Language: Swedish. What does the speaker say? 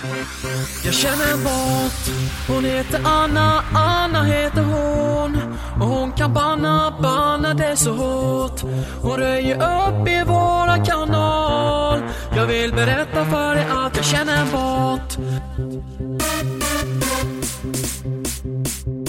Jag känner en bot, hon heter Anna, Anna heter hon. Och hon kan banna det så hårt. Hon röjer upp i våra kanal. Jag vill berätta för dig att jag känner en bot.